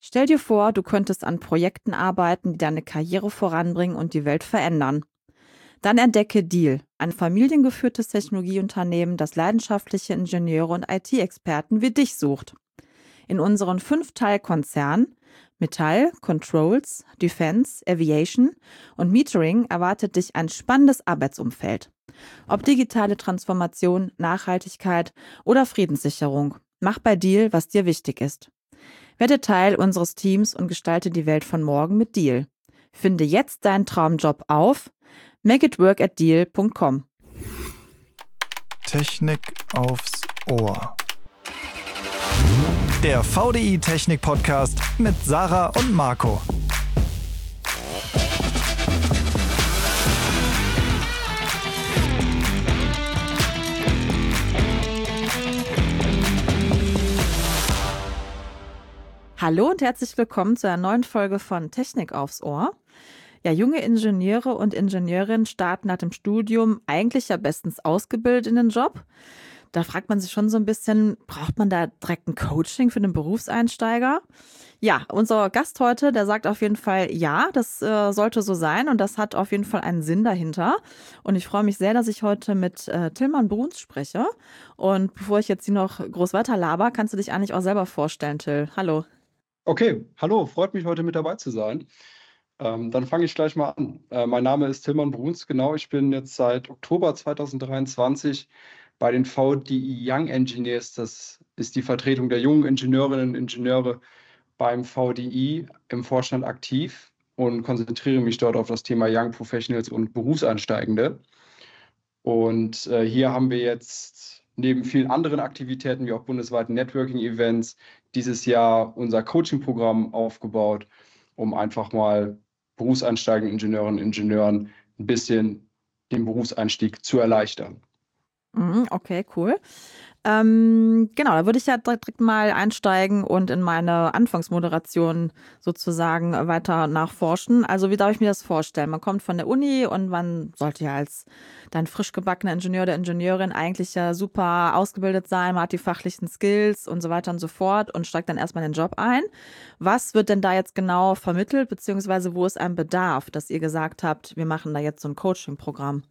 Stell dir vor, du könntest an Projekten arbeiten, die deine Karriere voranbringen und die Welt verändern. Dann entdecke Diehl, ein familiengeführtes Technologieunternehmen, das leidenschaftliche Ingenieure und IT-Experten wie dich sucht. In unseren 5-Teilkonzernen Metall, Controls, Defense, Aviation und Metering erwartet dich ein spannendes Arbeitsumfeld. Ob digitale Transformation, Nachhaltigkeit oder Friedenssicherung, mach bei Diehl, was dir wichtig ist. Werde Teil unseres Teams und gestalte die Welt von morgen mit Diehl. Finde jetzt deinen Traumjob auf makeitwork@diehl.com. Technik aufs Ohr. Der VDI Technik Podcast mit Sarah und Marco. Hallo und herzlich willkommen zu einer neuen Folge von Technik aufs Ohr. Ja, junge Ingenieure und Ingenieurinnen starten nach dem Studium eigentlich ja bestens ausgebildet in den Job. Da fragt man sich schon so ein bisschen, braucht man da direkt ein Coaching für den Berufseinsteiger? Ja, unser Gast heute, der sagt auf jeden Fall, ja, das sollte so sein und das hat auf jeden Fall einen Sinn dahinter. Und ich freue mich sehr, dass ich heute mit Tilman Bruns spreche. Und bevor ich jetzt hier noch groß weiter laber, kannst du dich eigentlich auch selber vorstellen, Till. Hallo. Okay, hallo, freut mich heute mit dabei zu sein. Dann fange ich gleich mal an. Mein Name ist Tilman Bruns, genau. Ich bin jetzt seit Oktober 2023 bei den VDI Young Engineers. Das ist die Vertretung der jungen Ingenieurinnen und Ingenieure beim VDI im Vorstand aktiv und konzentriere mich dort auf das Thema Young Professionals und Berufseinsteigende. Und hier haben wir jetzt neben vielen anderen Aktivitäten wie auch bundesweiten Networking-Events dieses Jahr unser Coaching-Programm aufgebaut, um einfach mal berufseinsteigenden Ingenieurinnen und Ingenieuren ein bisschen den Berufseinstieg zu erleichtern. Okay, cool. Genau, da würde ich ja direkt mal einsteigen und in meine Anfangsmoderation sozusagen weiter nachforschen. Also wie darf ich mir das vorstellen? Man kommt von der Uni und man sollte ja als dann frisch gebackener Ingenieur oder Ingenieurin eigentlich ja super ausgebildet sein, man hat die fachlichen Skills und so weiter und so fort und steigt dann erstmal in den Job ein. Was wird denn da jetzt genau vermittelt, beziehungsweise wo ist ein Bedarf, dass ihr gesagt habt, wir machen da jetzt so ein Coaching-Programm?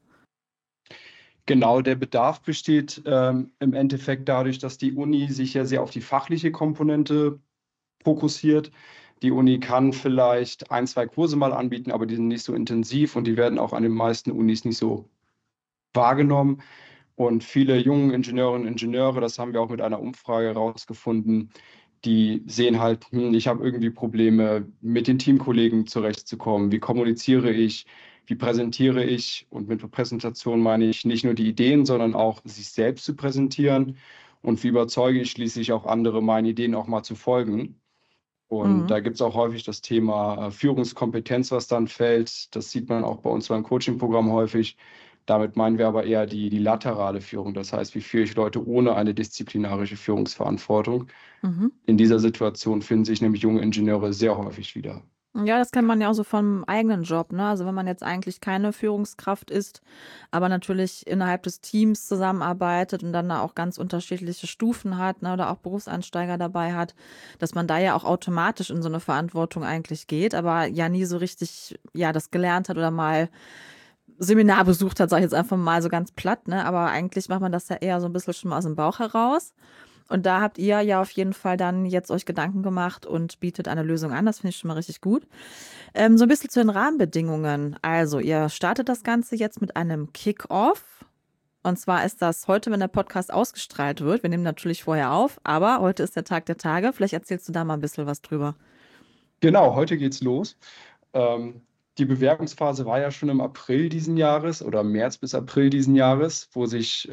Genau, der Bedarf besteht im Endeffekt dadurch, dass die Uni sich ja sehr auf die fachliche Komponente fokussiert. Die Uni kann vielleicht 1, 2 Kurse mal anbieten, aber die sind nicht so intensiv und die werden auch an den meisten Unis nicht so wahrgenommen. Und viele junge Ingenieurinnen und Ingenieure, das haben wir auch mit einer Umfrage herausgefunden, die sehen halt, ich habe irgendwie Probleme, mit den Teamkollegen zurechtzukommen. Wie kommuniziere ich? Wie präsentiere ich? Und mit Präsentation meine ich nicht nur die Ideen, sondern auch sich selbst zu präsentieren. Und wie überzeuge ich schließlich auch andere, meinen Ideen auch mal zu folgen? Und da gibt es auch häufig das Thema Führungskompetenz, was dann fällt. Das sieht man auch bei uns beim Coaching-Programm häufig. Damit meinen wir aber eher die laterale Führung. Das heißt, wie führe ich Leute ohne eine disziplinarische Führungsverantwortung? In dieser Situation finden sich nämlich junge Ingenieure sehr häufig wieder. Ja, das kennt man ja auch so vom eigenen Job, ne? Also wenn man jetzt eigentlich keine Führungskraft ist, aber natürlich innerhalb des Teams zusammenarbeitet und dann da auch ganz unterschiedliche Stufen hat, ne? Oder auch Berufseinsteiger dabei hat, dass man da ja auch automatisch in so eine Verantwortung eigentlich geht, aber ja nie so richtig, ja, das gelernt hat oder mal Seminar besucht hat, sag ich jetzt einfach mal so ganz platt, ne? Aber eigentlich macht man das ja eher so ein bisschen schon mal aus dem Bauch heraus. Und da habt ihr ja auf jeden Fall dann jetzt euch Gedanken gemacht und bietet eine Lösung an. Das finde ich schon mal richtig gut. So ein bisschen zu den Rahmenbedingungen. Also ihr startet das Ganze jetzt mit einem Kick-Off. Und zwar ist das heute, wenn der Podcast ausgestrahlt wird. Wir nehmen natürlich vorher auf, aber heute ist der Tag der Tage. Vielleicht erzählst du da mal ein bisschen was drüber. Genau, heute geht's los. Die Bewerbungsphase war ja schon im April diesen Jahres oder März bis April diesen Jahres, wo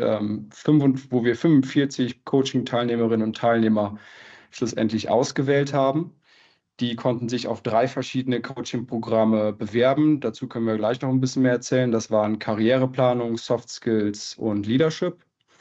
wir 45 Coaching-Teilnehmerinnen und Teilnehmer schlussendlich ausgewählt haben. Die konnten sich auf 3 verschiedene Coaching-Programme bewerben. Dazu können wir gleich noch ein bisschen mehr erzählen. Das waren Karriereplanung, Soft Skills und Leadership.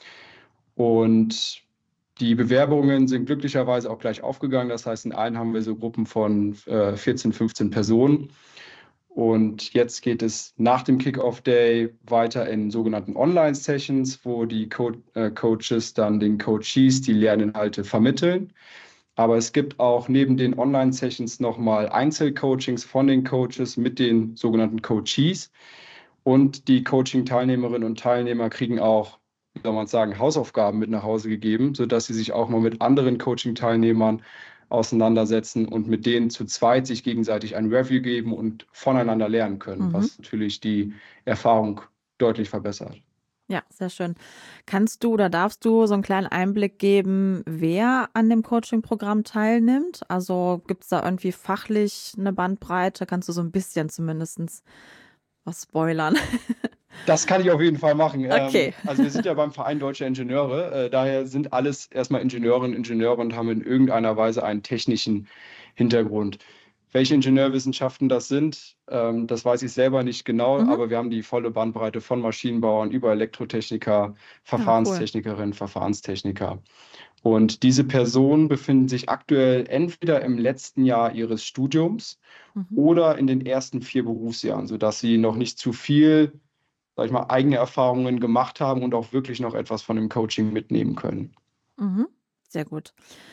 Und die Bewerbungen sind glücklicherweise auch gleich aufgegangen. Das heißt, in allen haben wir so Gruppen von 14, 15 Personen. Und jetzt geht es nach dem Kick-Off-Day weiter in sogenannten Online-Sessions, wo die Coaches dann den Coachees die Lerninhalte vermitteln. Aber es gibt auch neben den Online-Sessions nochmal Einzelcoachings von den Coaches mit den sogenannten Coachees. Und die Coaching-Teilnehmerinnen und Teilnehmer kriegen auch, wie soll man sagen, Hausaufgaben mit nach Hause gegeben, sodass sie sich auch mal mit anderen Coaching-Teilnehmern auseinandersetzen und mit denen zu zweit sich gegenseitig ein Review geben und voneinander lernen können, Mhm. was natürlich die Erfahrung deutlich verbessert. Ja, sehr schön. Kannst du oder darfst du so einen kleinen Einblick geben, wer an dem Coaching-Programm teilnimmt? Also gibt es da irgendwie fachlich eine Bandbreite? Kannst du so ein bisschen zumindest was spoilern? Das kann ich auf jeden Fall machen. Okay. Also wir sind ja beim Verein Deutscher Ingenieure. Daher sind alles erstmal Ingenieurinnen und Ingenieure und haben in irgendeiner Weise einen technischen Hintergrund. Welche Ingenieurwissenschaften das sind, das weiß ich selber nicht genau, Mhm. aber wir haben die volle Bandbreite von Maschinenbauern über Elektrotechniker, Ja, cool. Verfahrenstechnikerinnen, Verfahrenstechniker. Und diese Personen befinden sich aktuell entweder im letzten Jahr ihres Studiums Mhm. oder in den ersten 4 Berufsjahren, sodass sie noch nicht zu viel, sag ich mal, eigene Erfahrungen gemacht haben und auch wirklich noch etwas von dem Coaching mitnehmen können. Mhm. Sehr gut.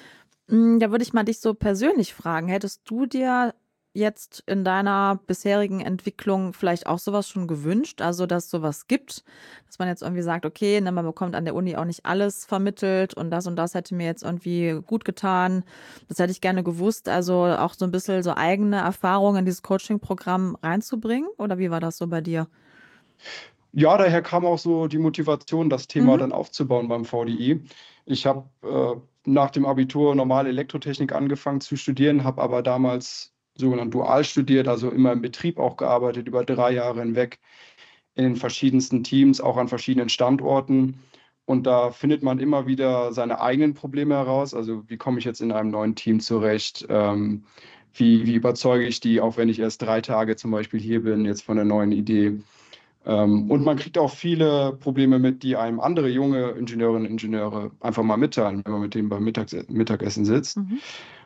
Da würde ich mal dich so persönlich fragen, hättest du dir jetzt in deiner bisherigen Entwicklung vielleicht auch sowas schon gewünscht, also dass sowas gibt, dass man jetzt irgendwie sagt, okay, ne, man bekommt an der Uni auch nicht alles vermittelt und das hätte mir jetzt irgendwie gut getan, das hätte ich gerne gewusst, also auch so ein bisschen so eigene Erfahrungen in dieses Coaching-Programm reinzubringen, oder wie war das so bei dir? Ja, daher kam auch so die Motivation, das Thema Mhm. dann aufzubauen beim VDI. Ich habe nach dem Abitur normale Elektrotechnik angefangen zu studieren, habe aber damals sogenannt dual studiert, also immer im Betrieb auch gearbeitet, über 3 Jahre hinweg in den verschiedensten Teams, auch an verschiedenen Standorten. Und da findet man immer wieder seine eigenen Probleme heraus. Also wie komme ich jetzt in einem neuen Team zurecht? Wie überzeuge ich die, auch wenn ich erst 3 Tage zum Beispiel hier bin, jetzt von der neuen Idee? Und man kriegt auch viele Probleme mit, die einem andere junge Ingenieurinnen und Ingenieure einfach mal mitteilen, wenn man mit denen beim Mittagessen sitzt. Mhm.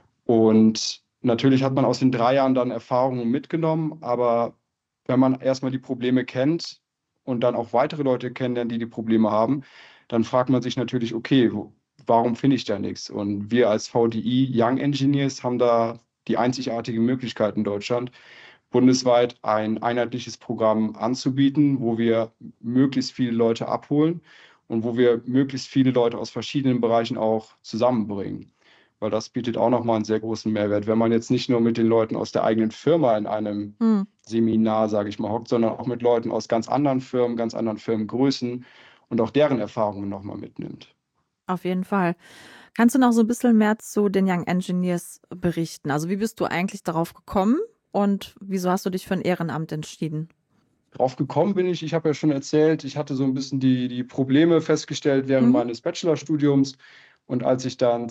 Und natürlich hat man aus den 3 Jahren dann Erfahrungen mitgenommen, aber wenn man erstmal die Probleme kennt und dann auch weitere Leute kennenlernt, die die Probleme haben, dann fragt man sich natürlich, okay, warum finde ich da nichts? Und wir als VDI Young Engineers haben da die einzigartige Möglichkeit in Deutschland, bundesweit ein einheitliches Programm anzubieten, wo wir möglichst viele Leute abholen und wo wir möglichst viele Leute aus verschiedenen Bereichen auch zusammenbringen. Weil das bietet auch nochmal einen sehr großen Mehrwert, wenn man jetzt nicht nur mit den Leuten aus der eigenen Firma in einem Mhm. Seminar, sage ich mal, hockt, sondern auch mit Leuten aus ganz anderen Firmengrößen und auch deren Erfahrungen nochmal mitnimmt. Auf jeden Fall. Kannst du noch so ein bisschen mehr zu den Young Engineers berichten? Also, wie bist du eigentlich darauf gekommen und wieso hast du dich für ein Ehrenamt entschieden? Drauf gekommen bin ich habe ja schon erzählt, ich hatte so ein bisschen die Probleme festgestellt während Mhm. meines Bachelorstudiums. Und als ich dann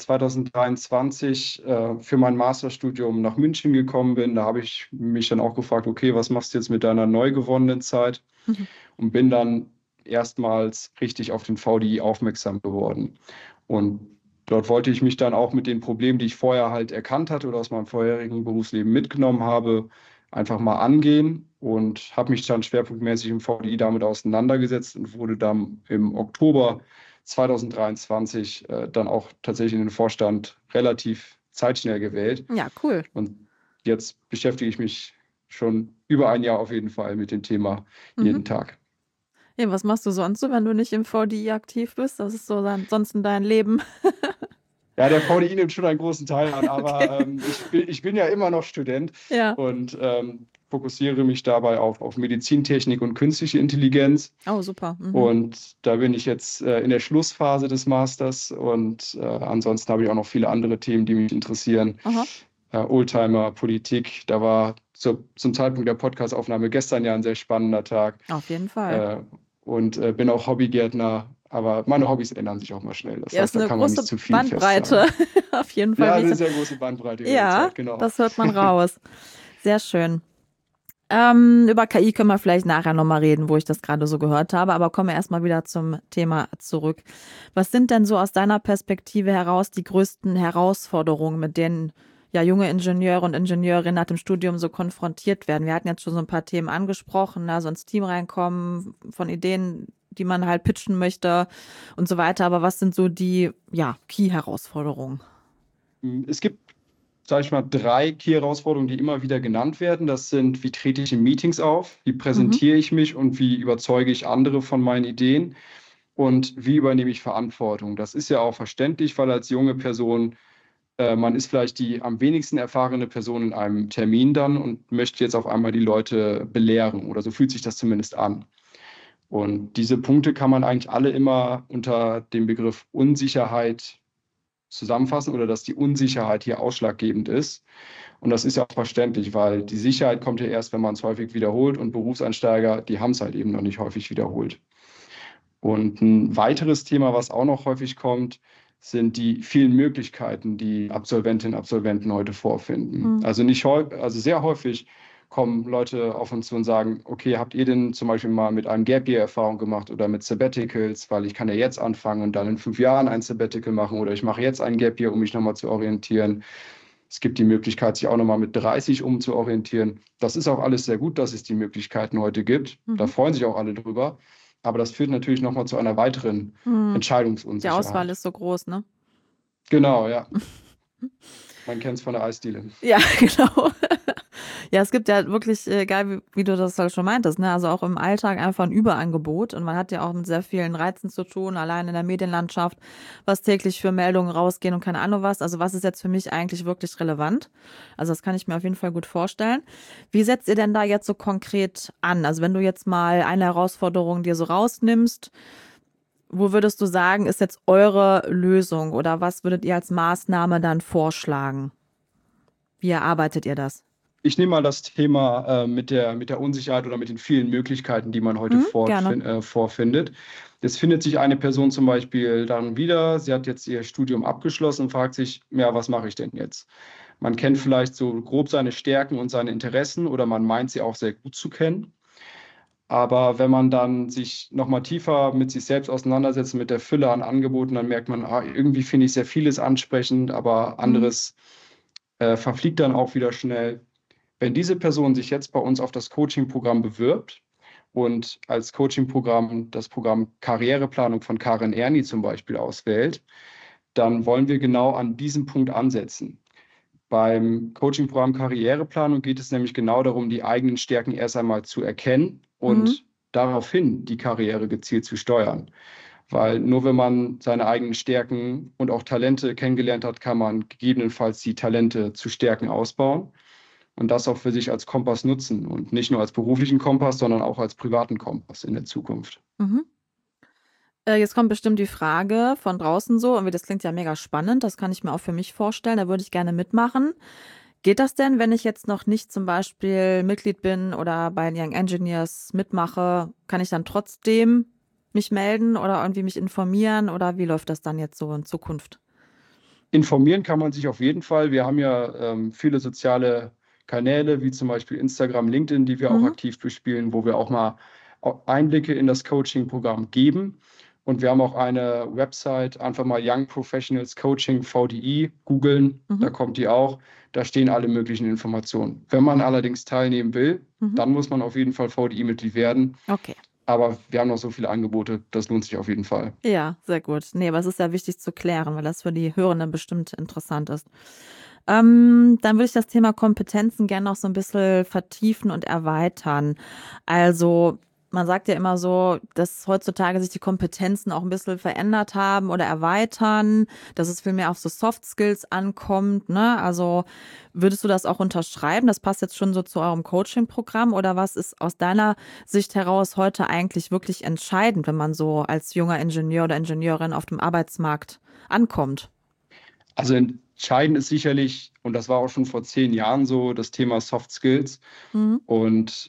2023 für mein Masterstudium nach München gekommen bin, da habe ich mich dann auch gefragt, okay, was machst du jetzt mit deiner neu gewonnenen Zeit? Mhm. Und bin dann erstmals richtig auf den VDI aufmerksam geworden. Und dort wollte ich mich dann auch mit den Problemen, die ich vorher halt erkannt hatte oder aus meinem vorherigen Berufsleben mitgenommen habe, einfach mal angehen und habe mich dann schwerpunktmäßig im VDI damit auseinandergesetzt und wurde dann im Oktober 2023 dann auch tatsächlich in den Vorstand relativ zeitschnell gewählt. Ja, cool. Und jetzt beschäftige ich mich schon über ein Jahr auf jeden Fall mit dem Thema Mhm. jeden Tag. Ja, was machst du sonst so, wenn du nicht im VDI aktiv bist? Was ist so ansonsten dein Leben? Ja, der VDI nimmt schon einen großen Teil an, Okay. aber ich bin ja immer noch Student Ja. und fokussiere mich dabei auf Medizintechnik und künstliche Intelligenz. Oh, super. Mhm. Und da bin ich jetzt in der Schlussphase des Masters und ansonsten habe ich auch noch viele andere Themen, die mich interessieren. Aha. Oldtimer, Politik, da war zum Zeitpunkt der Podcastaufnahme gestern ja ein sehr spannender Tag. Auf jeden Fall. Äh, und bin auch Hobbygärtner, aber meine Hobbys ändern sich auch mal schnell. Das Ja, heißt, ist da eine kann man nicht große zu viel Bandbreite. festsagen. Auf jeden Fall. Ja, eine sehr große Bandbreite über die Ja, Zeit, genau. das hört man raus. Sehr schön. Über KI können wir vielleicht nachher nochmal reden, wo ich das gerade so gehört habe, aber kommen wir erstmal wieder zum Thema zurück. Was sind denn so aus deiner Perspektive heraus die größten Herausforderungen, mit denen ja junge Ingenieure und Ingenieurinnen nach dem Studium so konfrontiert werden? Wir hatten jetzt schon so ein paar Themen angesprochen, ne? So ins Team reinkommen, von Ideen, die man halt pitchen möchte und so weiter. Aber was sind so die, ja, Key-Herausforderungen? Es gibt, sage ich mal, 3 Key-Herausforderungen, die immer wieder genannt werden. Das sind, wie trete ich in Meetings auf, wie Mhm. präsentiere ich mich und wie überzeuge ich andere von meinen Ideen und wie übernehme ich Verantwortung. Das ist ja auch verständlich, weil als junge Person, man ist vielleicht die am wenigsten erfahrene Person in einem Termin dann und möchte jetzt auf einmal die Leute belehren oder so fühlt sich das zumindest an. Und diese Punkte kann man eigentlich alle immer unter dem Begriff Unsicherheit zusammenfassen oder dass die Unsicherheit hier ausschlaggebend ist. Und das ist ja auch verständlich, weil die Sicherheit kommt ja erst, wenn man es häufig wiederholt und Berufseinsteiger, die haben es halt eben noch nicht häufig wiederholt. Und ein weiteres Thema, was auch noch häufig kommt, sind die vielen Möglichkeiten, die Absolventinnen und Absolventen heute vorfinden. Mhm. Also nicht also sehr häufig kommen Leute auf uns zu und sagen, okay, habt ihr denn zum Beispiel mal mit einem Gap Year Erfahrung gemacht oder mit Sabbaticals, weil ich kann ja jetzt anfangen und dann in 5 Jahren ein Sabbatical machen oder ich mache jetzt ein Gap Year, um mich nochmal zu orientieren. Es gibt die Möglichkeit, sich auch nochmal mit 30 umzuorientieren. Das ist auch alles sehr gut, dass es die Möglichkeiten heute gibt. Da Mhm. freuen sich auch alle drüber. Aber das führt natürlich nochmal zu einer weiteren Mhm. Die Auswahl Entscheidungsunsicherheit. ist so groß, ne? Genau, ja. Man kennt es von der Eisdiele. Ja, genau. Ja, es gibt ja wirklich, egal wie du das halt schon meintest, ne? Also auch im Alltag einfach ein Überangebot und man hat ja auch mit sehr vielen Reizen zu tun, allein in der Medienlandschaft, was täglich für Meldungen rausgehen und keine Ahnung was. Also was ist jetzt für mich eigentlich wirklich relevant? Also das kann ich mir auf jeden Fall gut vorstellen. Wie setzt ihr denn da jetzt so konkret an? Also wenn du jetzt mal eine Herausforderung dir so rausnimmst, wo würdest du sagen, ist jetzt eure Lösung oder was würdet ihr als Maßnahme dann vorschlagen? Wie erarbeitet ihr das? Ich nehme mal das Thema mit der Unsicherheit oder mit den vielen Möglichkeiten, die man heute Mhm, gerne. vorfindet. Es findet sich eine Person zum Beispiel dann wieder, sie hat jetzt ihr Studium abgeschlossen und fragt sich, ja, was mache ich denn jetzt? Man kennt vielleicht so grob seine Stärken und seine Interessen oder man meint sie auch sehr gut zu kennen. Aber wenn man dann sich nochmal tiefer mit sich selbst auseinandersetzt, mit der Fülle an Angeboten, dann merkt man, irgendwie finde ich sehr vieles ansprechend, aber Mhm. anderes verfliegt dann auch wieder schnell. Wenn diese Person sich jetzt bei uns auf das Coaching-Programm bewirbt und als Coaching-Programm das Programm Karriereplanung von Karin Erni zum Beispiel auswählt, dann wollen wir genau an diesem Punkt ansetzen. Beim Coaching-Programm Karriereplanung geht es nämlich genau darum, die eigenen Stärken erst einmal zu erkennen Mhm. und daraufhin die Karriere gezielt zu steuern. Weil nur wenn man seine eigenen Stärken und auch Talente kennengelernt hat, kann man gegebenenfalls die Talente zu Stärken ausbauen und das auch für sich als Kompass nutzen und nicht nur als beruflichen Kompass, sondern auch als privaten Kompass in der Zukunft. Mhm. Jetzt kommt bestimmt die Frage von draußen so, irgendwie das klingt ja mega spannend, das kann ich mir auch für mich vorstellen, da würde ich gerne mitmachen. Geht das denn, wenn ich jetzt noch nicht zum Beispiel Mitglied bin oder bei Young Engineers mitmache, kann ich dann trotzdem mich melden oder irgendwie mich informieren oder wie läuft das dann jetzt so in Zukunft? Informieren kann man sich auf jeden Fall. Wir haben ja viele soziale Kanäle, wie zum Beispiel Instagram, LinkedIn, die wir auch Mhm. aktiv bespielen, wo wir auch mal Einblicke in das Coaching-Programm geben. Und wir haben auch eine Website, einfach mal Young Professionals Coaching VDI googeln, Mhm. da kommt die auch. Da stehen alle möglichen Informationen. Wenn man allerdings teilnehmen will, Mhm. dann muss man auf jeden Fall VDI-Mitglied werden. Okay. Aber wir haben noch so viele Angebote, das lohnt sich auf jeden Fall. Ja, sehr gut. Nee, aber es ist ja wichtig zu klären, weil das für die Hörenden bestimmt interessant ist. Dann würde ich das Thema Kompetenzen gerne noch so ein bisschen vertiefen und erweitern. Also, man sagt ja immer so, dass heutzutage sich die Kompetenzen auch ein bisschen verändert haben oder erweitern, dass es viel mehr auf so Soft Skills ankommt, ne? Also, würdest du das auch unterschreiben? Das passt jetzt schon so zu eurem Coaching-Programm oder was ist aus deiner Sicht heraus heute eigentlich wirklich entscheidend, wenn man so als junger Ingenieur oder Ingenieurin auf dem Arbeitsmarkt ankommt? Also entscheidend ist sicherlich, und das war auch schon vor 10 Jahren so, das Thema Soft Skills. Mhm. Und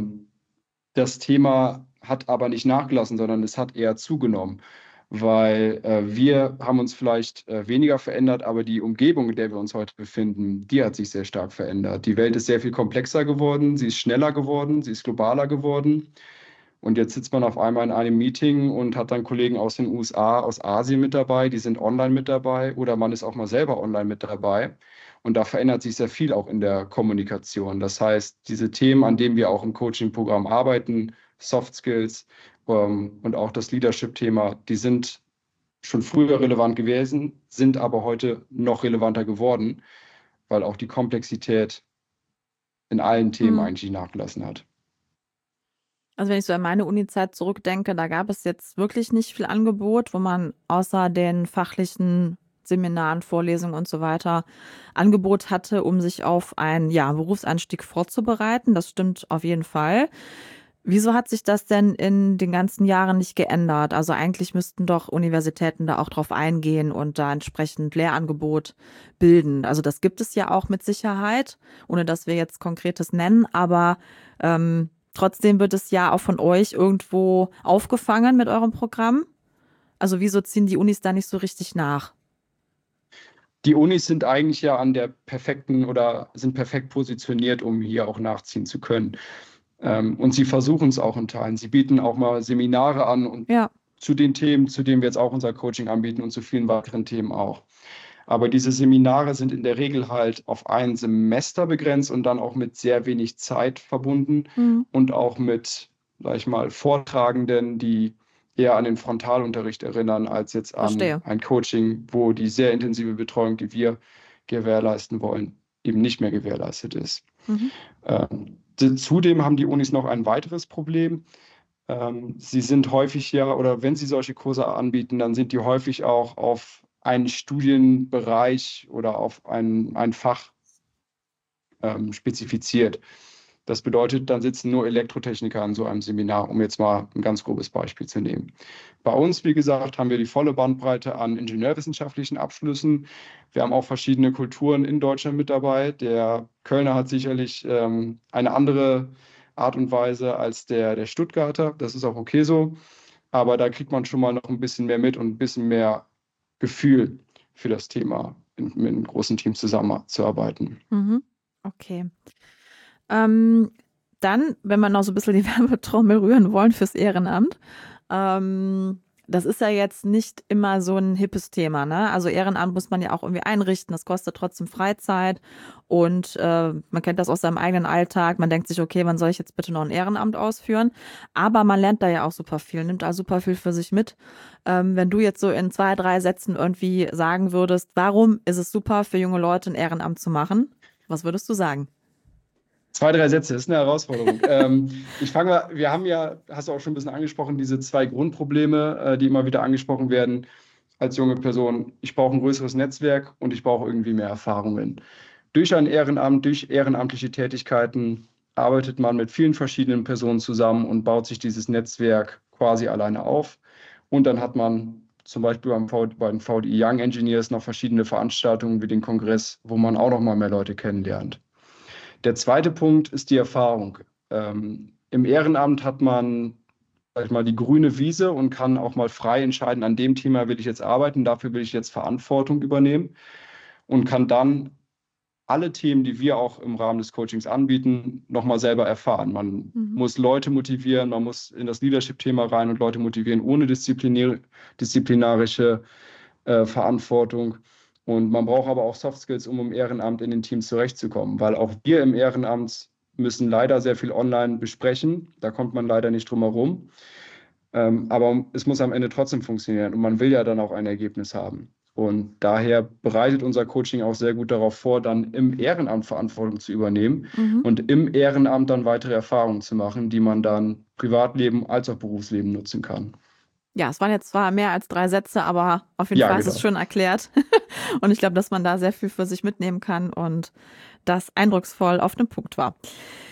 das Thema hat aber nicht nachgelassen, sondern es hat eher zugenommen, weil wir haben uns vielleicht weniger verändert, aber die Umgebung, in der wir uns heute befinden, die hat sich sehr stark verändert. Die Welt ist sehr viel komplexer geworden, sie ist schneller geworden, sie ist globaler geworden. Und jetzt sitzt man auf einmal in einem Meeting und hat dann Kollegen aus den USA, aus Asien mit dabei, die sind online mit dabei oder man ist auch mal selber online mit dabei. Und da verändert sich sehr viel auch in der Kommunikation. Das heißt, diese Themen, an denen wir auch im Coaching-Programm arbeiten, Soft Skills und auch das Leadership-Thema, die sind schon früher relevant gewesen, sind aber heute noch relevanter geworden, weil auch die Komplexität in allen Themen Mhm. eigentlich nachgelassen hat. Also wenn ich so an meine Uni-Zeit zurückdenke, da gab es jetzt wirklich nicht viel Angebot, wo man außer den fachlichen Seminaren, Vorlesungen und so weiter Angebot hatte, um sich auf einen Berufseinstieg vorzubereiten. Das stimmt auf jeden Fall. Wieso hat sich das denn in den ganzen Jahren nicht geändert? Also eigentlich müssten doch Universitäten da auch drauf eingehen und da entsprechend Lehrangebot bilden. Also das gibt es ja auch mit Sicherheit, ohne dass wir jetzt Konkretes nennen, aber trotzdem wird es ja auch von euch irgendwo aufgefangen mit eurem Programm. Also wieso ziehen die Unis da nicht so richtig nach? Die Unis sind eigentlich ja an der perfekten oder sind perfekt positioniert, um hier auch nachziehen zu können. Und sie versuchen es auch in Teilen. Sie bieten auch mal Seminare an und Ja, zu den Themen, zu denen wir jetzt auch unser Coaching anbieten und zu vielen weiteren Themen auch. Aber diese Seminare sind in der Regel halt auf ein Semester begrenzt und dann auch mit sehr wenig Zeit verbunden mhm. und auch mit, sag ich mal, Vortragenden, die eher an den Frontalunterricht erinnern, als jetzt an Verstehe. ein Coaching, wo die sehr intensive Betreuung, die wir gewährleisten wollen, eben nicht mehr gewährleistet ist. Mhm. Zudem haben die Unis noch ein weiteres Problem. Sie sind häufig ja, oder wenn sie solche Kurse anbieten, dann sind die häufig auch auf einen Studienbereich oder auf ein Fach spezifiziert. Das bedeutet, dann sitzen nur Elektrotechniker an so einem Seminar, um jetzt mal ein ganz grobes Beispiel zu nehmen. Bei uns, wie gesagt, haben wir die volle Bandbreite an ingenieurwissenschaftlichen Abschlüssen. Wir haben auch verschiedene Kulturen in Deutschland mit dabei. Der Kölner hat sicherlich eine andere Art und Weise als der Stuttgarter. Das ist auch okay so. Aber da kriegt man schon mal noch ein bisschen mehr mit und ein bisschen mehr Gefühl für das Thema, mit einem großen Team zusammenzuarbeiten. Mhm. Okay. Ähm, Dann, wenn wir noch so ein bisschen die Werbetrommel rühren wollen fürs Ehrenamt, das ist ja jetzt nicht immer so ein hippes Thema, ne? Also Ehrenamt muss man ja auch irgendwie einrichten, das kostet trotzdem Freizeit und man kennt das aus seinem eigenen Alltag. Man denkt sich, okay, wann soll ich jetzt bitte noch ein Ehrenamt ausführen? Aber man lernt da ja auch super viel, nimmt da super viel für sich mit. Wenn du jetzt so in 2, 3 Sätzen irgendwie sagen würdest, warum ist es super für junge Leute ein Ehrenamt zu machen? Was würdest du sagen? 2, 3 Sätze, ist eine Herausforderung. Ich fange mal, wir haben ja, hast du auch schon ein bisschen angesprochen, diese 2 Grundprobleme, die immer wieder angesprochen werden als junge Person. Ich brauche ein größeres Netzwerk und ich brauche irgendwie mehr Erfahrungen. Durch ein Ehrenamt, durch ehrenamtliche Tätigkeiten arbeitet man mit vielen verschiedenen Personen zusammen und baut sich dieses Netzwerk quasi alleine auf. Und dann hat man zum Beispiel bei den VDI Young Engineers noch verschiedene Veranstaltungen wie den Kongress, wo man auch noch mal mehr Leute kennenlernt. Der zweite Punkt ist die Erfahrung. Im Ehrenamt hat man, sag ich mal, die grüne Wiese und kann auch mal frei entscheiden, an dem Thema will ich jetzt arbeiten, dafür will ich jetzt Verantwortung übernehmen und kann dann alle Themen, die wir auch im Rahmen des Coachings anbieten, nochmal selber erfahren. Man Mhm. muss Leute motivieren, man muss in das Leadership-Thema rein und Leute motivieren ohne disziplinarische Verantwortung. Und man braucht aber auch Soft Skills, um im Ehrenamt in den Teams zurechtzukommen, weil auch wir im Ehrenamt müssen leider sehr viel online besprechen. Da kommt man leider nicht drum herum. Aber es muss am Ende trotzdem funktionieren und man will ja dann auch ein Ergebnis haben. Und daher bereitet unser Coaching auch sehr gut darauf vor, dann im Ehrenamt Verantwortung zu übernehmen Mhm. und im Ehrenamt dann weitere Erfahrungen zu machen, die man dann Privatleben als auch Berufsleben nutzen kann. Ja, es waren jetzt zwar mehr als 3 Sätze, aber auf jeden Ja, Fall ist es genau. schön erklärt. Und ich glaube, dass man da sehr viel für sich mitnehmen kann und das eindrucksvoll auf dem Punkt war.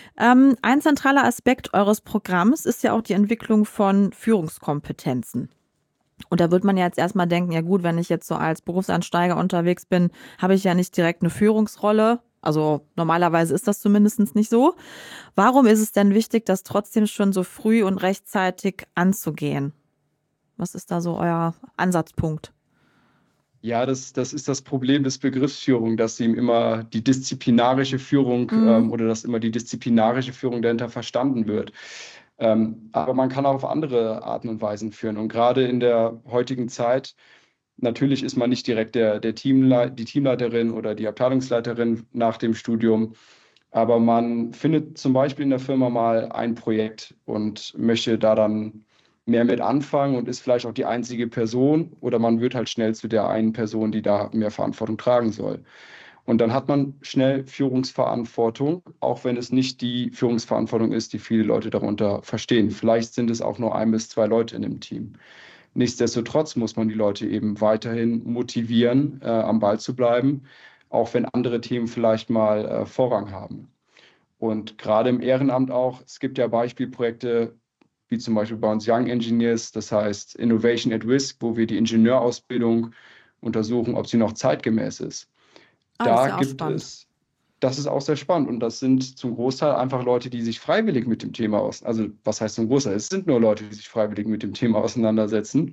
Ein zentraler Aspekt eures Programms ist ja auch die Entwicklung von Führungskompetenzen. Und da wird man ja jetzt erstmal denken, ja gut, wenn ich jetzt so als Berufseinsteiger unterwegs bin, habe ich ja nicht direkt eine Führungsrolle. Also normalerweise ist das zumindest nicht so. Warum ist es denn wichtig, das trotzdem schon so früh und rechtzeitig anzugehen? Was ist da so euer Ansatzpunkt? Ja, das ist das Problem des Begriffsführung, dass ihm immer die disziplinarische Führung Mhm. oder dass immer die disziplinarische Führung dahinter verstanden wird. Aber man kann auch auf andere Arten und Weisen führen. Und gerade in der heutigen Zeit, natürlich ist man nicht direkt die Teamleiterin oder die Abteilungsleiterin nach dem Studium, aber man findet zum Beispiel in der Firma mal ein Projekt und möchte da dann mehr mit anfangen und ist vielleicht auch die einzige Person oder man wird halt schnell zu der einen Person, die da mehr Verantwortung tragen soll. Und dann hat man schnell Führungsverantwortung, auch wenn es nicht die Führungsverantwortung ist, die viele Leute darunter verstehen. Vielleicht sind es auch nur 1 bis 2 Leute in dem Team. Nichtsdestotrotz muss man die Leute eben weiterhin motivieren, am Ball zu bleiben, auch wenn andere Themen vielleicht mal Vorrang haben. Und gerade im Ehrenamt auch, es gibt ja Beispielprojekte, wie zum Beispiel bei uns Young Engineers, das heißt Innovation at Risk, wo wir die Ingenieurausbildung untersuchen, ob sie noch zeitgemäß ist. Das ist Da ja auch gibt spannend. es, das ist auch sehr spannend und das sind zum Großteil einfach Leute, die sich freiwillig mit dem Thema also was heißt zum Großteil? Es sind nur Leute, die sich freiwillig mit dem Thema auseinandersetzen.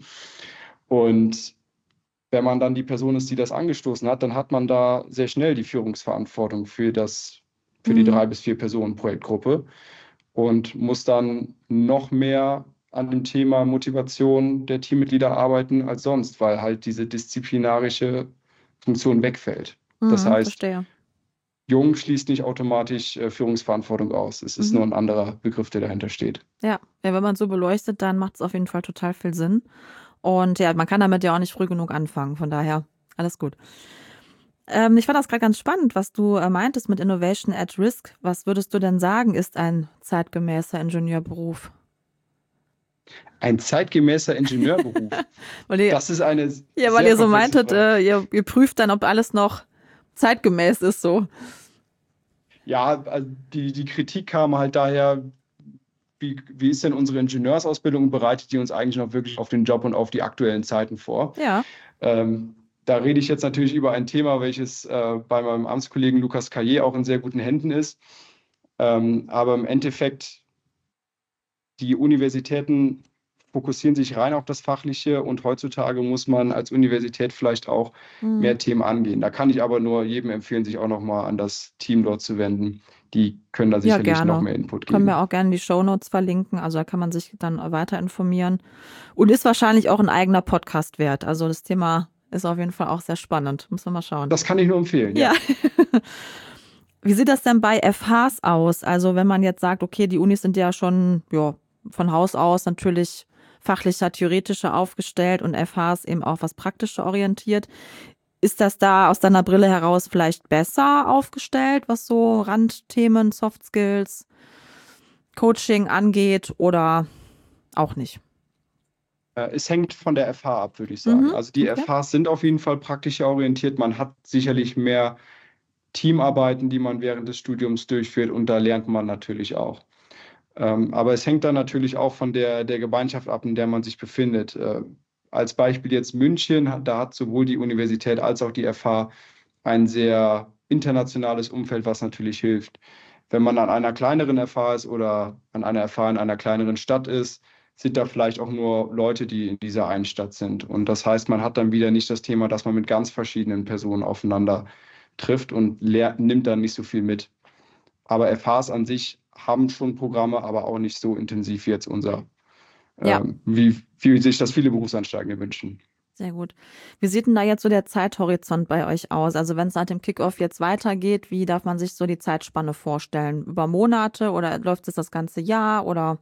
Und wenn man dann die Person ist, die das angestoßen hat, dann hat man da sehr schnell die Führungsverantwortung für die 3 bis 4 Personen Projektgruppe und muss dann noch mehr an dem Thema Motivation der Teammitglieder arbeiten als sonst, weil halt diese disziplinarische Funktion wegfällt. Das heißt, Verstehe. jung schließt nicht automatisch Führungsverantwortung aus. Es ist nur ein anderer Begriff, der dahinter steht. Ja, wenn man es so beleuchtet, dann macht es auf jeden Fall total viel Sinn. Und ja, man kann damit ja auch nicht früh genug anfangen. Von daher, alles gut. Ich fand das gerade ganz spannend, was du meintest mit Innovation at Risk. Was würdest du denn sagen, ist ein zeitgemäßer Ingenieurberuf? Ein zeitgemäßer Ingenieurberuf. Weil ihr, Das ist eine ja, weil sehr ihr so komplexe meintet, Frage. ihr prüft dann, ob alles noch zeitgemäß ist so. Ja, also die Kritik kam halt daher, wie ist denn unsere Ingenieursausbildung, bereitet die uns eigentlich noch wirklich auf den Job und auf die aktuellen Zeiten vor? Ja. Da rede ich jetzt natürlich über ein Thema, welches bei meinem Amtskollegen Lukas Caillé auch in sehr guten Händen ist. Aber im Endeffekt, die Universitäten fokussieren sich rein auf das Fachliche und heutzutage muss man als Universität vielleicht auch mehr Themen angehen. Da kann ich aber nur jedem empfehlen, sich auch nochmal an das Team dort zu wenden. Die können da Ja, sicherlich noch gerne. mehr Input Können wir geben. auch gerne die Shownotes verlinken. Also da kann man sich dann weiter informieren. Und ist wahrscheinlich auch ein eigener Podcast wert. Also das Thema ist auf jeden Fall auch sehr spannend. Muss man mal schauen. Das kann ich nur empfehlen, ja. Ja. Wie sieht das denn bei FHs aus? Also wenn man jetzt sagt, okay, die Unis sind ja schon von Haus aus natürlich fachlicher, theoretischer aufgestellt und FHs eben auch was praktischer orientiert. Ist das da aus deiner Brille heraus vielleicht besser aufgestellt, was so Randthemen, Soft Skills, Coaching angeht oder auch nicht? Es hängt von der FH ab, würde ich sagen. Also die Okay. FHs sind auf jeden Fall praktischer orientiert. Man hat sicherlich mehr Teamarbeiten, die man während des Studiums durchführt und da lernt man natürlich auch. Aber es hängt dann natürlich auch von der Gemeinschaft ab, in der man sich befindet. Als Beispiel jetzt München, da hat sowohl die Universität als auch die FH ein sehr internationales Umfeld, was natürlich hilft. Wenn man an einer kleineren FH ist oder an einer FH in einer kleineren Stadt ist, sind da vielleicht auch nur Leute, die in dieser einen Stadt sind. Und das heißt, man hat dann wieder nicht das Thema, dass man mit ganz verschiedenen Personen aufeinander trifft und nimmt dann nicht so viel mit. Aber FHs an sich haben schon Programme, aber auch nicht so intensiv wie jetzt unser, Ja. wie sich das viele Berufseinsteigende wünschen. Sehr gut. Wie sieht denn da jetzt so der Zeithorizont bei euch aus? Also wenn es nach dem Kickoff jetzt weitergeht, wie darf man sich so die Zeitspanne vorstellen? Über Monate oder läuft es das ganze Jahr oder?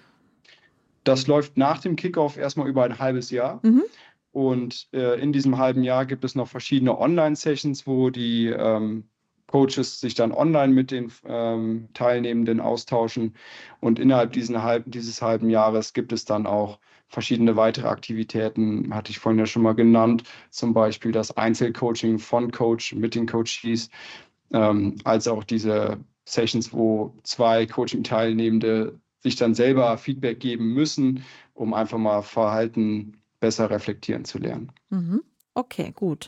Das läuft nach dem Kickoff erstmal über ein halbes Jahr. Und in diesem halben Jahr gibt es noch verschiedene Online-Sessions, wo die Coaches sich dann online mit den Teilnehmenden austauschen. Und innerhalb dieses halben Jahres gibt es dann auch verschiedene weitere Aktivitäten, hatte ich vorhin ja schon mal genannt, zum Beispiel das Einzelcoaching von Coach mit den Coaches, als auch diese Sessions, wo 2 Coaching-Teilnehmende sich dann selber Feedback geben müssen, um einfach mal Verhalten besser reflektieren zu lernen. Okay, gut.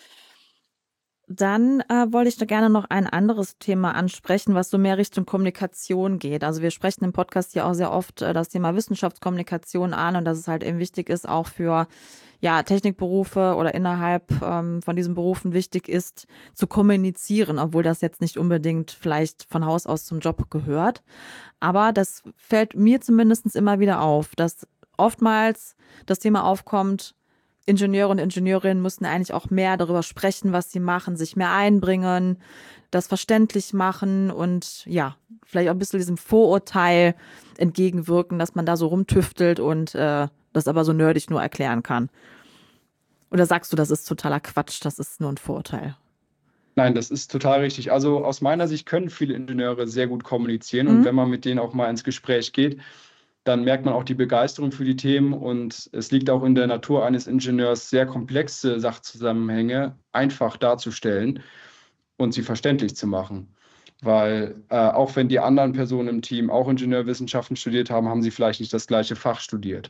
Dann wollte ich da gerne noch ein anderes Thema ansprechen, was so mehr Richtung Kommunikation geht. Also wir sprechen im Podcast hier auch sehr oft das Thema Wissenschaftskommunikation an und dass es halt eben wichtig ist, auch für Technikberufe oder innerhalb von diesen Berufen wichtig ist, zu kommunizieren, obwohl das jetzt nicht unbedingt vielleicht von Haus aus zum Job gehört. Aber das fällt mir zumindest immer wieder auf, dass oftmals das Thema aufkommt, Ingenieure und Ingenieurinnen müssen eigentlich auch mehr darüber sprechen, was sie machen, sich mehr einbringen, das verständlich machen und vielleicht auch ein bisschen diesem Vorurteil entgegenwirken, dass man da so rumtüftelt und das aber so nerdig nur erklären kann? Oder sagst du, das ist totaler Quatsch, das ist nur ein Vorurteil? Nein, das ist total richtig. Also aus meiner Sicht können viele Ingenieure sehr gut kommunizieren und wenn man mit denen auch mal ins Gespräch geht, dann merkt man auch die Begeisterung für die Themen und es liegt auch in der Natur eines Ingenieurs, sehr komplexe Sachzusammenhänge einfach darzustellen und sie verständlich zu machen. Weil auch wenn die anderen Personen im Team auch Ingenieurwissenschaften studiert haben, haben sie vielleicht nicht das gleiche Fach studiert.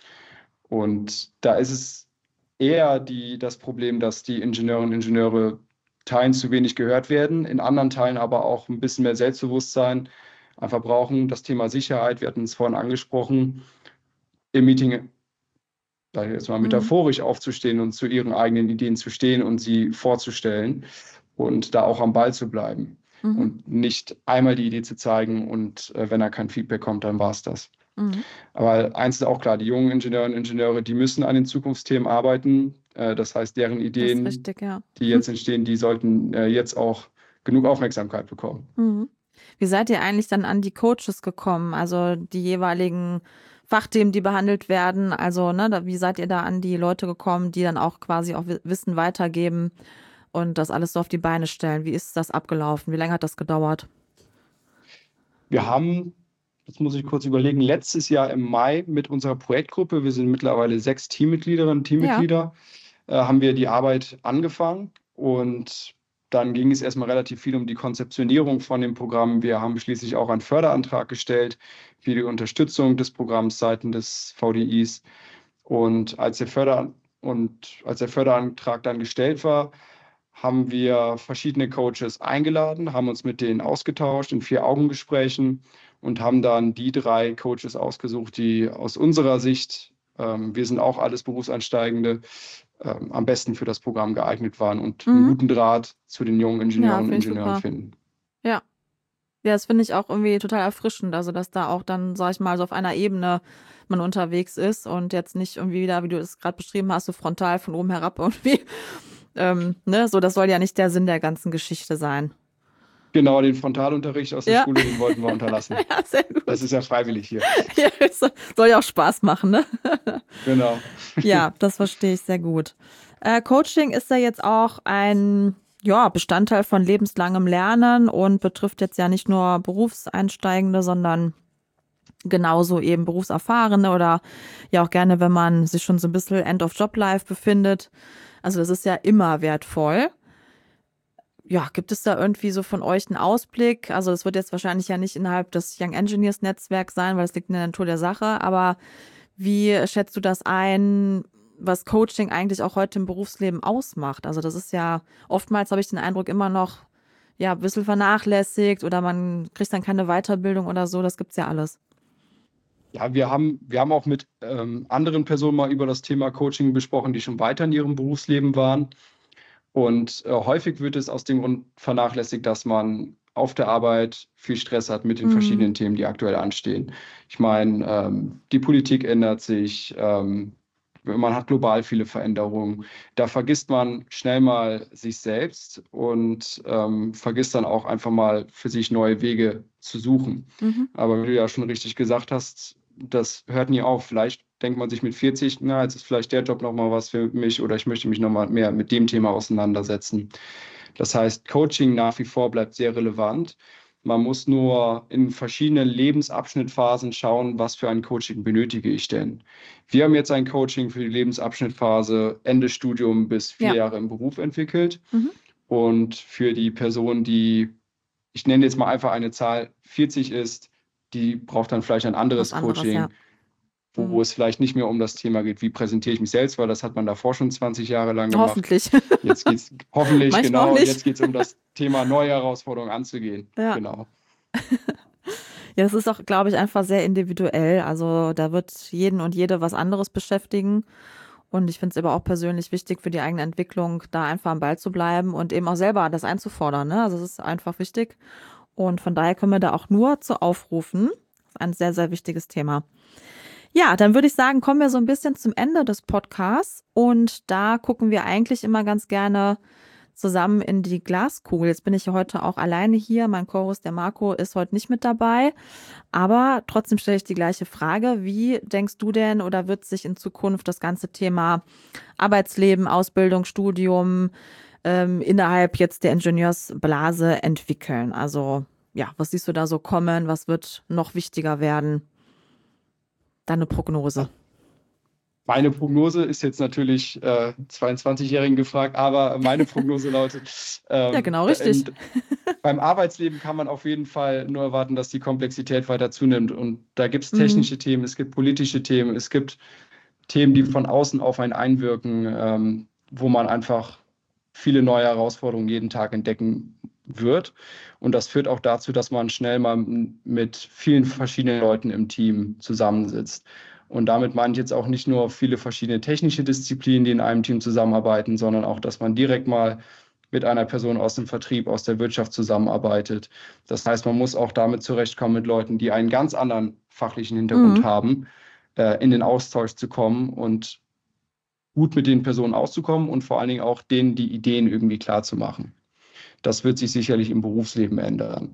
Und da ist es eher das Problem, dass die Ingenieurinnen und Ingenieure Teilen zu wenig gehört werden, in anderen Teilen aber auch ein bisschen mehr Selbstbewusstsein einfach brauchen. Das Thema Sicherheit, wir hatten es vorhin angesprochen, im Meeting, sag ich jetzt mal, metaphorisch aufzustehen und zu ihren eigenen Ideen zu stehen und sie vorzustellen und da auch am Ball zu bleiben und nicht einmal die Idee zu zeigen und wenn da kein Feedback kommt, dann war es das. Aber eins ist auch klar, die jungen Ingenieurinnen und Ingenieure, die müssen an den Zukunftsthemen arbeiten. Das heißt, deren Ideen, Das ist richtig, ja. die jetzt entstehen, die sollten jetzt auch genug Aufmerksamkeit bekommen. Wie seid ihr eigentlich dann an die Coaches gekommen? Also die jeweiligen Fachthemen, die behandelt werden. Also ne, wie seid ihr da an die Leute gekommen, die dann auch quasi auch Wissen weitergeben und das alles so auf die Beine stellen? Wie ist das abgelaufen? Wie lange hat das gedauert? Wir haben, jetzt muss ich kurz überlegen, letztes Jahr im Mai mit unserer Projektgruppe, wir sind mittlerweile 6 Teammitgliederinnen und Teammitglieder, haben wir die Arbeit angefangen und dann ging es erstmal relativ viel um die Konzeptionierung von dem Programm. Wir haben schließlich auch einen Förderantrag gestellt für die Unterstützung des Programms seitens des VDIs. Und als der Förderantrag dann gestellt war, haben wir verschiedene Coaches eingeladen, haben uns mit denen ausgetauscht in 4-Augen-Gesprächen und haben dann die 3 Coaches ausgesucht, die aus unserer Sicht, wir sind auch alles Berufseinsteigende, am besten für das Programm geeignet waren und einen guten Draht zu den jungen Ingenieurinnen und Ingenieuren finden. Ja. Ja, das finde ich auch irgendwie total erfrischend, also dass da auch dann, sag ich mal, so auf einer Ebene man unterwegs ist und jetzt nicht irgendwie wieder, wie du es gerade beschrieben hast, so frontal von oben herab irgendwie. Ne, so, das soll ja nicht der Sinn der ganzen Geschichte sein. Genau, den Frontalunterricht aus der Schule, den wollten wir unterlassen. Ja, sehr gut. Das ist ja freiwillig hier. Ja, soll ja auch Spaß machen, ne? Genau. Ja, das verstehe ich sehr gut. Coaching ist ja jetzt auch ein Bestandteil von lebenslangem Lernen und betrifft jetzt ja nicht nur Berufseinsteigende, sondern genauso eben Berufserfahrene oder ja auch gerne, wenn man sich schon so ein bisschen End of Job Life befindet. Also das ist ja immer wertvoll. Ja, gibt es da irgendwie so von euch einen Ausblick? Also das wird jetzt wahrscheinlich ja nicht innerhalb des Young Engineers Netzwerks sein, weil das liegt in der Natur der Sache. Aber wie schätzt du das ein, was Coaching eigentlich auch heute im Berufsleben ausmacht? Also das ist ja oftmals, habe ich den Eindruck, immer noch ein bisschen vernachlässigt oder man kriegt dann keine Weiterbildung oder so. Das gibt's ja alles. Ja, wir haben auch mit anderen Personen mal über das Thema Coaching besprochen, die schon weiter in ihrem Berufsleben waren. Und häufig wird es aus dem Grund vernachlässigt, dass man auf der Arbeit viel Stress hat mit den verschiedenen Themen, die aktuell anstehen. Ich meine, die Politik ändert sich, man hat global viele Veränderungen. Da vergisst man schnell mal sich selbst und vergisst dann auch einfach mal für sich neue Wege zu suchen. Aber wie du ja schon richtig gesagt hast, das hört nie auf. Vielleicht denkt man sich mit 40, na, jetzt ist vielleicht der Job nochmal was für mich oder ich möchte mich nochmal mehr mit dem Thema auseinandersetzen. Das heißt, Coaching nach wie vor bleibt sehr relevant. Man muss nur in verschiedenen Lebensabschnittphasen schauen, was für ein Coaching benötige ich denn. Wir haben jetzt ein Coaching für die Lebensabschnittphase Ende Studium bis 4 Jahre im Beruf entwickelt. Und für die Person, die, ich nenne jetzt mal einfach eine Zahl, 40 ist, die braucht dann vielleicht ein anderes Coaching, wo es vielleicht nicht mehr um das Thema geht, wie präsentiere ich mich selbst, weil das hat man davor schon 20 Jahre lang gemacht. Hoffentlich. Jetzt geht es hoffentlich, genau, jetzt geht es um das Thema neue Herausforderungen anzugehen. Ja. Genau. Ja, das ist auch, glaube ich, einfach sehr individuell. Also da wird jeden und jede was anderes beschäftigen. Und ich finde es aber auch persönlich wichtig für die eigene Entwicklung, da einfach am Ball zu bleiben und eben auch selber das einzufordern. Ne? Also das ist einfach wichtig. Und von daher können wir da auch nur zu aufrufen. Das ist ein sehr, sehr wichtiges Thema. Ja, dann würde ich sagen, kommen wir so ein bisschen zum Ende des Podcasts. Und da gucken wir eigentlich immer ganz gerne zusammen in die Glaskugel. Jetzt bin ich ja heute auch alleine hier. Mein Co-Host, der Marco, ist heute nicht mit dabei. Aber trotzdem stelle ich die gleiche Frage. Wie denkst du denn oder wird sich in Zukunft das ganze Thema Arbeitsleben, Ausbildung, Studium innerhalb jetzt der Ingenieursblase entwickeln? Also ja, was siehst du da so kommen? Was wird noch wichtiger werden? Deine Prognose. Meine Prognose ist jetzt natürlich 22-Jährigen gefragt, aber meine Prognose lautet, Ja, genau, richtig. Beim Arbeitsleben kann man auf jeden Fall nur erwarten, dass die Komplexität weiter zunimmt. Und da gibt es Mhm. technische Themen, es gibt politische Themen, es gibt Themen, die von außen auf einen einwirken, wo man einfach viele neue Herausforderungen jeden Tag entdecken wird. Und das führt auch dazu, dass man schnell mal mit vielen verschiedenen Leuten im Team zusammensitzt. Und damit meine ich jetzt auch nicht nur viele verschiedene technische Disziplinen, die in einem Team zusammenarbeiten, sondern auch, dass man direkt mal mit einer Person aus dem Vertrieb, aus der Wirtschaft zusammenarbeitet. Das heißt, man muss auch damit zurechtkommen, mit Leuten, die einen ganz anderen fachlichen Hintergrund haben, in den Austausch zu kommen und gut mit den Personen auszukommen und vor allen Dingen auch denen die Ideen irgendwie klar zu machen. Das wird sich sicherlich im Berufsleben ändern.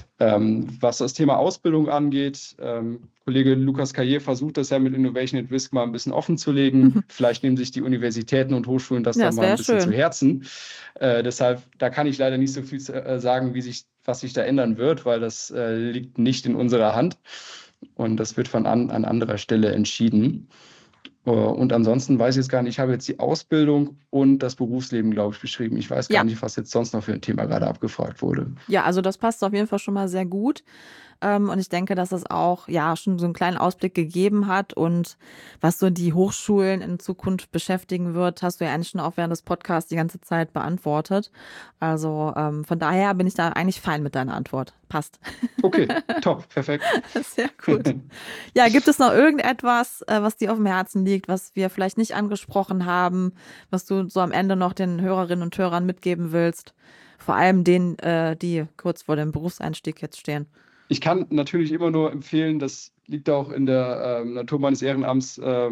Was das Thema Ausbildung angeht, Kollege Lukas Carrier versucht das ja mit Innovation at Risk mal ein bisschen offen zu legen. Vielleicht nehmen sich die Universitäten und Hochschulen das dann mal ein bisschen zu Herzen. Deshalb, da kann ich leider nicht so viel sagen, was sich da ändern wird, weil das liegt nicht in unserer Hand. Und das wird an anderer Stelle entschieden. Und ansonsten weiß ich jetzt gar nicht, ich habe jetzt die Ausbildung und das Berufsleben, glaube ich, beschrieben. Ich weiß gar nicht, was jetzt sonst noch für ein Thema gerade abgefragt wurde. Ja, also das passt auf jeden Fall schon mal sehr gut. Und ich denke, dass es auch ja schon so einen kleinen Ausblick gegeben hat. Und was so die Hochschulen in Zukunft beschäftigen wird, hast du ja eigentlich schon auch während des Podcasts die ganze Zeit beantwortet. Also von daher bin ich da eigentlich fein mit deiner Antwort. Passt. Okay, top, perfekt. Sehr gut. Ja, gibt es noch irgendetwas, was dir auf dem Herzen liegt, was wir vielleicht nicht angesprochen haben, was du so am Ende noch den Hörerinnen und Hörern mitgeben willst? Vor allem denen, die kurz vor dem Berufseinstieg jetzt stehen. Ich kann natürlich immer nur empfehlen, das liegt auch in der Natur meines Ehrenamts,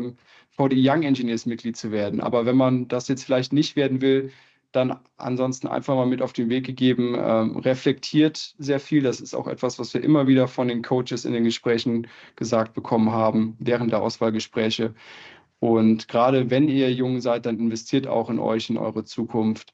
VDI Young Engineers Mitglied zu werden. Aber wenn man das jetzt vielleicht nicht werden will, dann ansonsten einfach mal mit auf den Weg gegeben, reflektiert sehr viel. Das ist auch etwas, was wir immer wieder von den Coaches in den Gesprächen gesagt bekommen haben, während der Auswahlgespräche. Und gerade wenn ihr jung seid, dann investiert auch in euch, in eure Zukunft.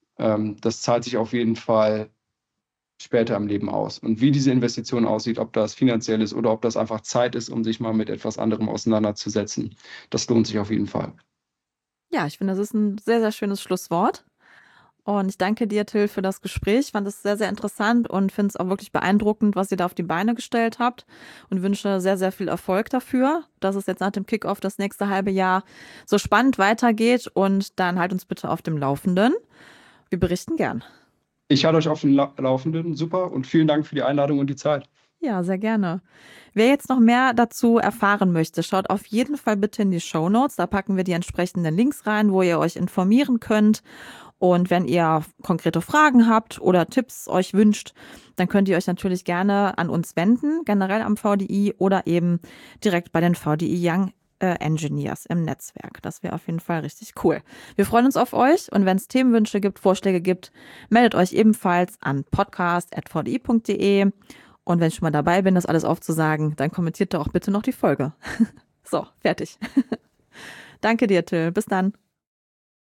Das zahlt sich auf jeden Fall später im Leben aus. Und wie diese Investition aussieht, ob das finanziell ist oder ob das einfach Zeit ist, um sich mal mit etwas anderem auseinanderzusetzen, das lohnt sich auf jeden Fall. Ja, ich finde, das ist ein sehr, sehr schönes Schlusswort. Und ich danke dir, Till, für das Gespräch. Ich fand es sehr, sehr interessant und finde es auch wirklich beeindruckend, was ihr da auf die Beine gestellt habt und wünsche sehr, sehr viel Erfolg dafür, dass es jetzt nach dem Kickoff das nächste halbe Jahr so spannend weitergeht und dann halt uns bitte auf dem Laufenden. Wir berichten gern. Ich halte euch auf dem Laufenden. Super und vielen Dank für die Einladung und die Zeit. Ja, sehr gerne. Wer jetzt noch mehr dazu erfahren möchte, schaut auf jeden Fall bitte in die Shownotes. Da packen wir die entsprechenden Links rein, wo ihr euch informieren könnt. Und wenn ihr konkrete Fragen habt oder Tipps euch wünscht, dann könnt ihr euch natürlich gerne an uns wenden, generell am VDI oder eben direkt bei den VDI Young Engineers im Netzwerk. Das wäre auf jeden Fall richtig cool. Wir freuen uns auf euch und wenn es Themenwünsche gibt, Vorschläge gibt, meldet euch ebenfalls an podcast@vdi.de. Und wenn ich schon mal dabei bin, das alles aufzusagen, dann kommentiert doch auch bitte noch die Folge. So, fertig. Danke dir, Till. Bis dann.